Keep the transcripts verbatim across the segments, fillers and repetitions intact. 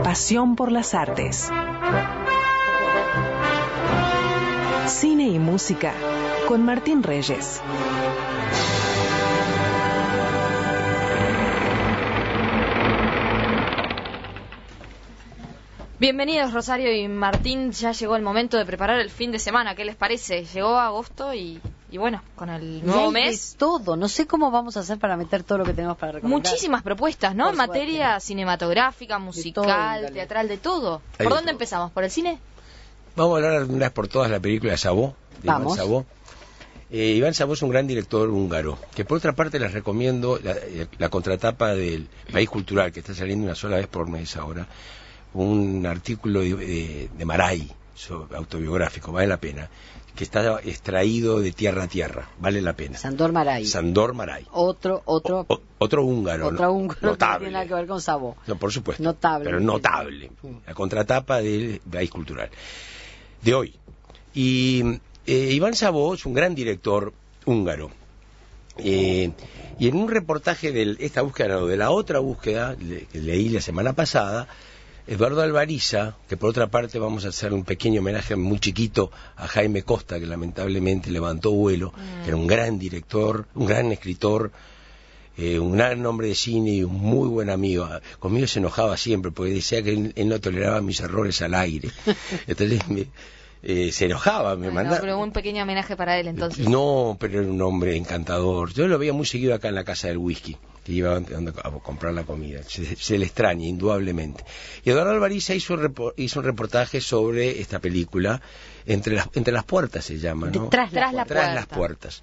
pasión por las artes. Cine y música con Martín Reyes. Bienvenidos Rosario y Martín, ya llegó el momento de preparar el fin de semana, ¿qué les parece? Llegó agosto y, y bueno, con el nuevo mes... De todo, no sé cómo vamos a hacer para meter todo lo que tenemos para recomendar. Muchísimas propuestas, ¿no? Por En materia suerte. cinematográfica, musical, todo, teatral, de todo. Hay ¿Por de dónde todo. empezamos? ¿Por el cine? Vamos a hablar de una vez por todas la película de Sabó, de Vamos. Iván Sabó. Eh, Iván Sabó es un gran director húngaro, que por otra parte les recomiendo la, la contratapa del País Cultural, que está saliendo una sola vez por mes ahora, un artículo de, de, de Maray, sobre, autobiográfico, vale la pena, que está extraído de tierra a tierra, vale la pena. Sandor Maray. Sandor Maray. Otro, otro, O, otro húngaro. otra ¿no? húngaro que no Notable. tiene nada que ver con Sabó. No, por supuesto. Notable. Pero notable. La contratapa del País Cultural. De hoy. Y eh, Iván Sabó es un gran director húngaro. Eh, y en un reportaje de esta búsqueda, no, de la otra búsqueda, le, que leí la semana pasada, Eduardo Alvariza, que por otra parte vamos a hacer un pequeño homenaje muy chiquito a Jaime Costa, que lamentablemente levantó vuelo, mm. que era un gran director, un gran escritor, eh, un gran hombre de cine y un muy buen amigo. Conmigo se enojaba siempre porque decía que él, él no toleraba mis errores al aire. Entonces me, eh, se enojaba, me Bueno, mandaba... pero un pequeño homenaje para él entonces. No, pero era un hombre encantador. Yo lo veía muy seguido acá en la Casa del Whisky, que iba a comprar la comida. Se, se le extraña, indudablemente. Y Eduardo Alvariza hizo, hizo un reportaje sobre esta película, Entre las, entre las puertas se llama, ¿no? Tras la, Tras la Tras puerta. las puertas.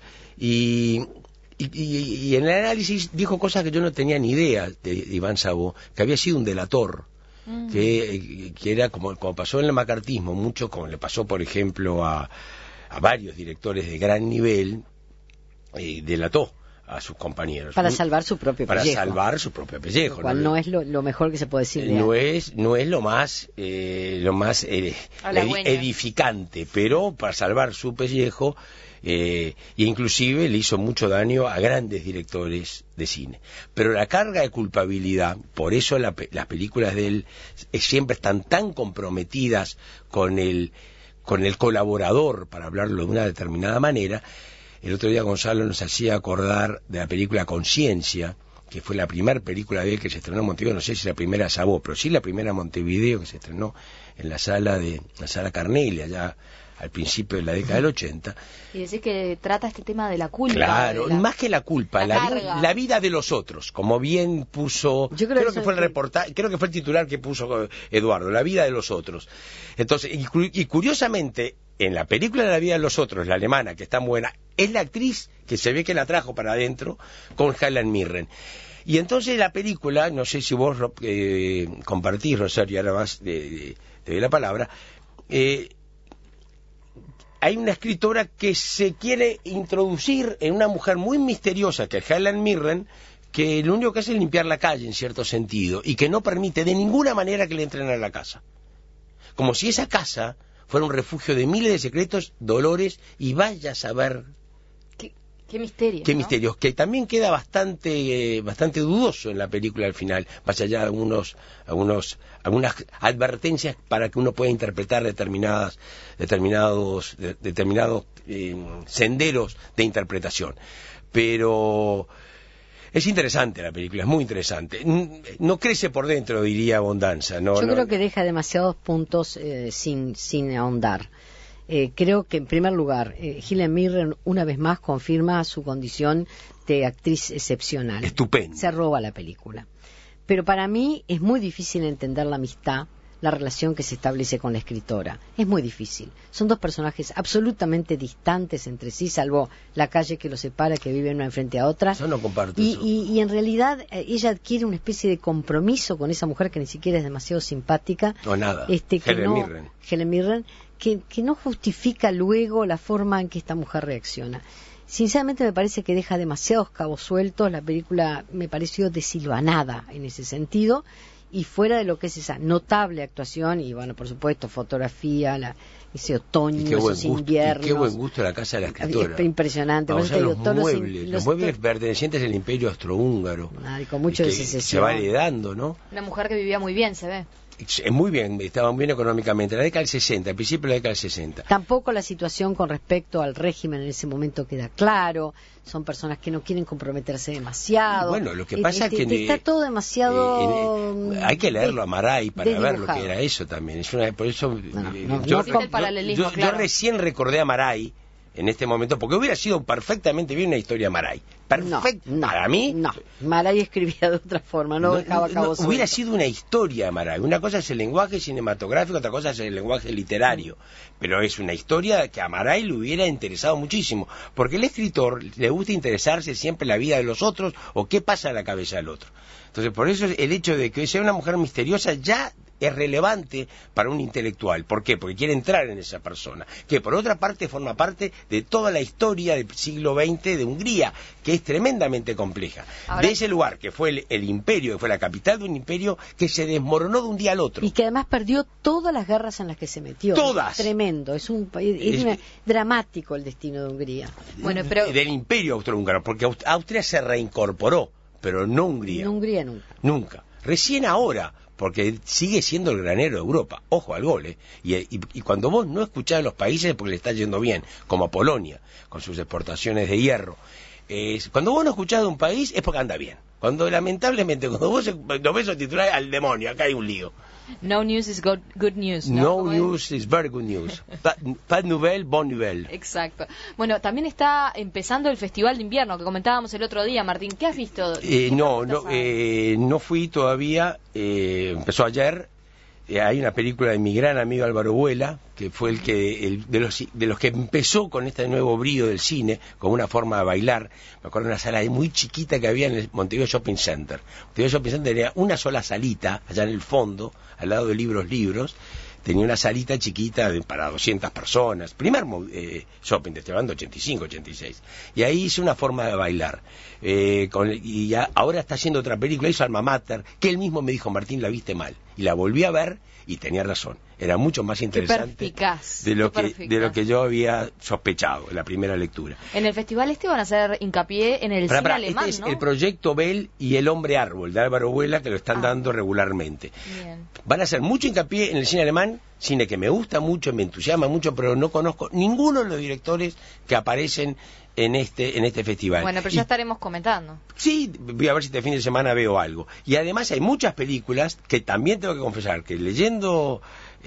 Y, y, y, y en el análisis dijo cosas que yo no tenía ni idea de Iván Sabó, que había sido un delator. Mm. Que, que era como, como pasó en el macartismo, mucho como le pasó, por ejemplo, a, a varios directores de gran nivel, eh, delató a sus compañeros. Para salvar su propio para pellejo. Para salvar su propio pellejo. Lo cual no, no es lo, lo mejor que se puede decir. No es, no es lo más, eh, lo más eh, edi edificante, pero para salvar su pellejo, eh, e inclusive le hizo mucho daño a grandes directores de cine. Pero la carga de culpabilidad, por eso la, las películas de él eh, siempre están tan comprometidas con el, con el colaborador, para hablarlo de una determinada manera. El otro día Gonzalo nos hacía acordar de la película Conciencia, que fue la primera película de él que se estrenó en Montevideo, no sé si la primera Sabó, pero sí la primera Montevideo que se estrenó en la sala de la sala Carnelia, ya al principio de la década del ochenta. Y decís que trata este tema de la culpa. Claro, la, más que la culpa, la, la, la vida de los otros, como bien puso, Yo creo, creo que que fue el reportaje, creo que fue el titular que puso Eduardo, la vida de los otros. Entonces, y, y curiosamente, en la película de la vida de los otros, la alemana, que es tan buena, es la actriz que se ve que la trajo para adentro con Helen Mirren. Y entonces la película, no sé si vos eh, compartís, Rosario, ahora más te doy la palabra, eh, hay una escritora que se quiere introducir en una mujer muy misteriosa, que es Helen Mirren, que lo único que hace es limpiar la calle, en cierto sentido, y que no permite de ninguna manera que le entren a la casa. Como si esa casa fuera un refugio de miles de secretos, dolores, y vaya a saber... Qué, qué misterio. Qué ¿no? misterios, que también queda bastante eh, bastante dudoso en la película al final, más allá de algunos, algunos, algunas advertencias para que uno pueda interpretar determinadas, determinados, de, determinados eh, senderos de interpretación. Pero... es interesante la película, es muy interesante. No crece por dentro, diría Bondanza. No, Yo no, creo que deja demasiados puntos eh, sin, sin ahondar. Eh, creo que en primer lugar, eh, Helen Mirren una vez más confirma su condición de actriz excepcional. Estupendo. Se roba la película. Pero para mí es muy difícil entender la amistad, la relación que se establece con la escritora. Es muy difícil. Son dos personajes absolutamente distantes entre sí, salvo la calle que los separa, que viven una enfrente a otra. Yo no comparto y, eso. Y, y en realidad eh, ella adquiere una especie de compromiso con esa mujer que ni siquiera es demasiado simpática. No, nada. Este, que Helen no, Mirren. Helen Mirren, que, que no justifica luego la forma en que esta mujer reacciona. Sinceramente me parece que deja demasiados cabos sueltos. La película me pareció desilvanada en ese sentido, y fuera de lo que es esa notable actuación, y bueno, por supuesto, fotografía, la, ese otoño, y qué buen esos gusto, inviernos. y qué buen gusto la casa de la escritora. Es impresionante. Vamos a ver los todos muebles, los, los muebles pertenecientes al Imperio Austrohúngaro. Ay, con mucho de que secesión. se va heredando, ¿no? Una mujer que vivía muy bien, se ve. muy bien, estaban bien económicamente. La década del sesenta, al principio de la década del sesenta. Tampoco la situación con respecto al régimen en ese momento queda claro. Son personas que no quieren comprometerse demasiado. Y bueno, lo que pasa este, es que... Está todo demasiado... Eh, eh, hay que leerlo a Maray para ver lo dibujado. que era eso también. Es una, por eso... No, eh, no, yo, no, yo, el paralelismo, yo, claro. yo recién recordé a Maray en este momento, porque hubiera sido perfectamente bien una historia de Maray. Perfecto. No, no, para mí... No, Maray escribía de otra forma, no, No, dejaba no, cabo no, suelto. hubiera sido una historia de Maray. Una cosa es el lenguaje cinematográfico, otra cosa es el lenguaje literario. Pero es una historia que a Maray le hubiera interesado muchísimo. Porque el escritor le gusta interesarse siempre en la vida de los otros o qué pasa en la cabeza del otro. Entonces, por eso el hecho de que sea una mujer misteriosa ya es relevante para un intelectual. ¿Por qué? Porque quiere entrar en esa persona, que por otra parte forma parte de toda la historia del siglo veinte de Hungría, que es tremendamente compleja. Ahora... De ese lugar, que fue el, el imperio, que fue la capital de un imperio que se desmoronó de un día al otro. Y que además perdió todas las guerras en las que se metió. Todas. Tremendo, es un país, es Es- una- dramático el destino de Hungría. Bueno, pero... Del imperio austrohúngaro, porque Aust- Austria se reincorporó, pero no Hungría. En Hungría nunca. Nunca. Recién ahora, porque sigue siendo el granero de Europa. Ojo al gol, ¿eh? Y, y, y cuando vos no escuchás a los países es porque le está yendo bien, como a Polonia, con sus exportaciones de hierro. Eh, cuando vos no escuchás de un país es porque anda bien. Cuando lamentablemente, cuando vos lo ves o titular al demonio, acá hay un lío. No news is good, good news, ¿no? No ¿Cómo es? news is very good news. Pas pas nouvelle, bon nouvelle. Exacto. Bueno, también está empezando el Festival de Invierno que comentábamos el otro día, Martín. ¿Qué has visto? Eh, no, ¿Qué no, estás eh, no fui todavía, eh, empezó ayer. Eh, hay una película de mi gran amigo Álvaro Vuela, que fue el que el, de, los, de los que empezó con este nuevo brío del cine, con una forma de bailar. Me acuerdo de una sala muy chiquita que había en el Montevideo Shopping Center. Montevideo Shopping Center tenía una sola salita, allá en el fondo, al lado de Libros Libros. Tenía una salita chiquita de, para doscientas personas. Primer eh, shopping, te estoy hablando ochenta y cinco, ochenta y seis. Y ahí hice una forma de bailar. Eh, con, y ya, ahora está haciendo otra película, hizo Alma Mater, que él mismo me dijo, Martín, la viste mal. Y la volví a ver y tenía razón. Era mucho más interesante perspicaz, de lo qué que perspicaz. de lo que yo había sospechado en la primera lectura. En el festival este van a hacer hincapié en el Pará, cine pará, alemán, este es ¿no? el proyecto Bell y El Hombre Árbol de Álvaro Vuela, que lo están Ah. dando regularmente. Bien. Van a hacer mucho hincapié en el cine alemán, cine que me gusta mucho, me entusiasma mucho, pero no conozco ninguno de los directores que aparecen en este en este festival. Bueno, pero Y ya estaremos comentando. sí, voy a ver si este fin de semana veo algo. Y además hay muchas películas que también tengo que confesar que leyendo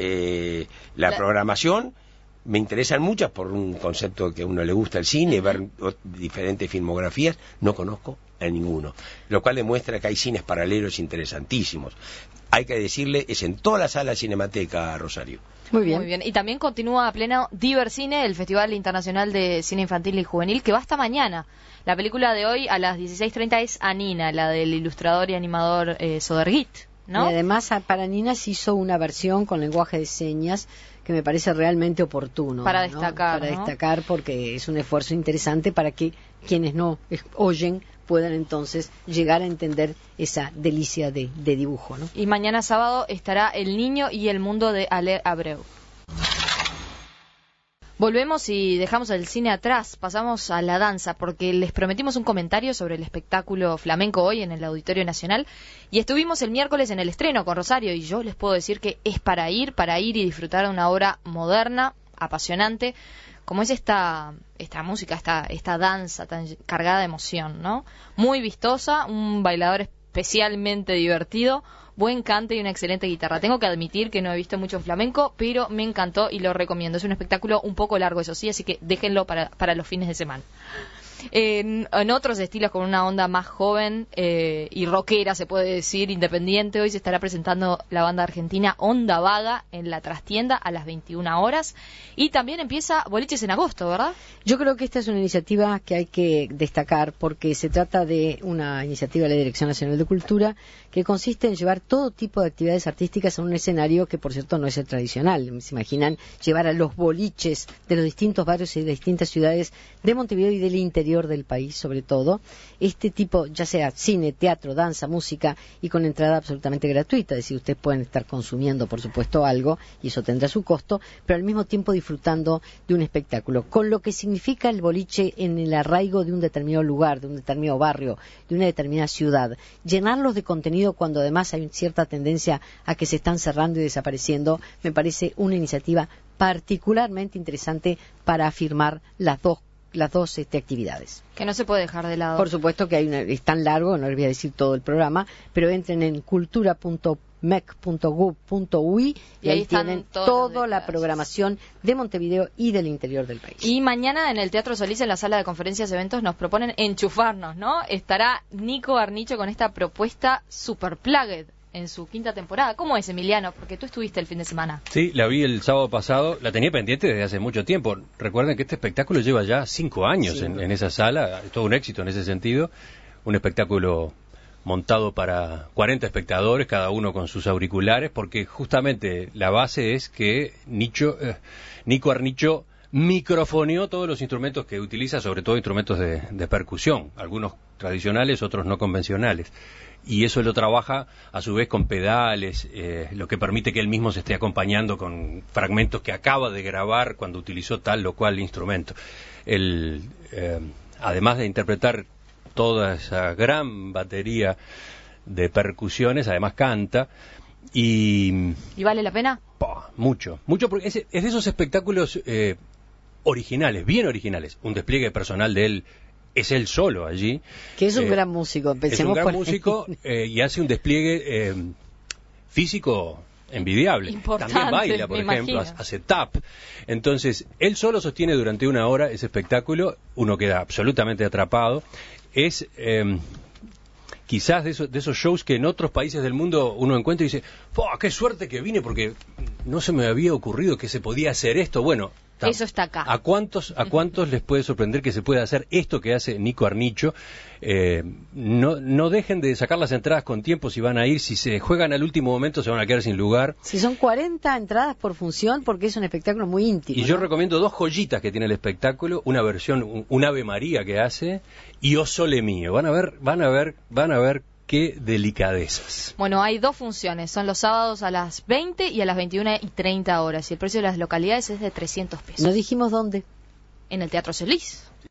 eh, la, La- programación me interesan muchas por un concepto que a uno le gusta el cine, ver o- diferentes filmografías, no conozco a ninguno. Lo cual demuestra que hay cines paralelos interesantísimos. Hay que decirle, es en toda la sala de Cinemateca, Rosario. Muy bien. Muy bien. Y también continúa a pleno Divercine, el Festival Internacional de Cine Infantil y Juvenil, que va hasta mañana. La película de hoy a las dieciséis treinta es Anina, la del ilustrador y animador eh, Sodergit, ¿no? Y además a- para niñas hizo una versión con lenguaje de señas que me parece realmente oportuno. Para ¿no? destacar, Para ¿no? destacar porque es un esfuerzo interesante para que quienes no es- oyen puedan entonces llegar a entender esa delicia de, de dibujo, ¿no? Y mañana sábado estará El Niño y el Mundo de Ale Abreu. Volvemos y dejamos el cine atrás, pasamos a la danza, porque les prometimos un comentario sobre el espectáculo flamenco hoy en el Auditorio Nacional, y estuvimos el miércoles en el estreno con Rosario, y yo les puedo decir que es para ir, para ir y disfrutar de una obra moderna, apasionante, como es esta esta música, esta esta danza tan cargada de emoción, ¿no? Muy vistosa, un bailador especialmente divertido, buen cante y una excelente guitarra. Tengo que admitir que no he visto mucho flamenco, pero me encantó y lo recomiendo. Es un espectáculo un poco largo, eso sí, así que déjenlo para, para los fines de semana. En, en otros estilos, con una onda más joven eh, y rockera, se puede decir, independiente, hoy se estará presentando la banda argentina Onda Vaga en la trastienda a las veintiuna horas. Y también empieza Boliches en agosto, ¿verdad? Yo creo que esta es una iniciativa que hay que destacar porque se trata de una iniciativa de la Dirección Nacional de Cultura que consiste en llevar todo tipo de actividades artísticas a un escenario que, por cierto, no es el tradicional. Se imaginan llevar a los boliches de los distintos barrios y de distintas ciudades de Montevideo y del interior interior del país, sobre todo, este tipo, ya sea cine, teatro, danza, música, y con entrada absolutamente gratuita. Es decir, ustedes pueden estar consumiendo, por supuesto, algo, y eso tendrá su costo, pero al mismo tiempo disfrutando de un espectáculo, con lo que significa el boliche en el arraigo de un determinado lugar, de un determinado barrio, de una determinada ciudad. Llenarlos de contenido cuando además hay cierta tendencia a que se están cerrando y desapareciendo, me parece una iniciativa particularmente interesante para afirmar las dos las dos este, actividades. Que no se puede dejar de lado. Por supuesto que hay una, es tan largo, no les voy a decir todo el programa, pero entren en cultura punto mec punto gov punto uy y, y ahí, ahí tienen toda la programación de Montevideo y del interior del país. Y mañana en el Teatro Solís, en la sala de conferencias y eventos, nos proponen enchufarnos, ¿no? Estará Nico Arnicho con esta propuesta Super Plugged en su quinta temporada. ¿Cómo es, Emiliano? Porque tú estuviste el fin de semana. Sí, la vi el sábado pasado, la tenía pendiente desde hace mucho tiempo. Recuerden que este espectáculo lleva ya cinco años sí, en, en esa sala, es todo un éxito en ese sentido, un espectáculo montado para cuarenta espectadores, cada uno con sus auriculares, porque justamente la base es que Nicho, eh, Nico Arnicho microfoneó todos los instrumentos que utiliza, sobre todo instrumentos de, de percusión, algunos tradicionales, otros no convencionales. Y eso lo trabaja a su vez con pedales, eh, lo que permite que él mismo se esté acompañando con fragmentos que acaba de grabar cuando utilizó tal o cual instrumento. Él, eh, además de interpretar toda esa gran batería de percusiones, además canta. ¿Y, ¿Y vale la pena? Pa, mucho, mucho, porque es, es de esos espectáculos eh, originales, bien originales. Un despliegue personal de él. Es él solo allí. Que es un eh, gran músico. Es un gran músico eh, y hace un despliegue eh, físico envidiable. Importante, también baila, por ejemplo, imagino. hace tap. Entonces, él solo sostiene durante una hora ese espectáculo, uno queda absolutamente atrapado. Es eh, quizás de esos, de esos shows que en otros países del mundo uno encuentra y dice, ¡qué suerte que vine! Porque no se me había ocurrido que se podía hacer esto. Bueno, eso está acá. ¿A cuántos, a cuántos les puede sorprender que se pueda hacer esto que hace Nico Arnicho? Eh, no, no dejen de sacar las entradas con tiempo si van a ir. Si se juegan al último momento se van a quedar sin lugar. Si son cuarenta entradas por función, porque es un espectáculo muy íntimo. Y ¿no? yo recomiendo dos joyitas que tiene el espectáculo. Una versión, un, un Ave María que hace y O Sole Mío. Van a ver, van a ver, van a ver qué delicadezas. Bueno, hay dos funciones, son los sábados a las veinte y a las veintiuna y treinta horas, y el precio de las localidades es de trescientos pesos. ¿No dijimos dónde? En el Teatro Solís.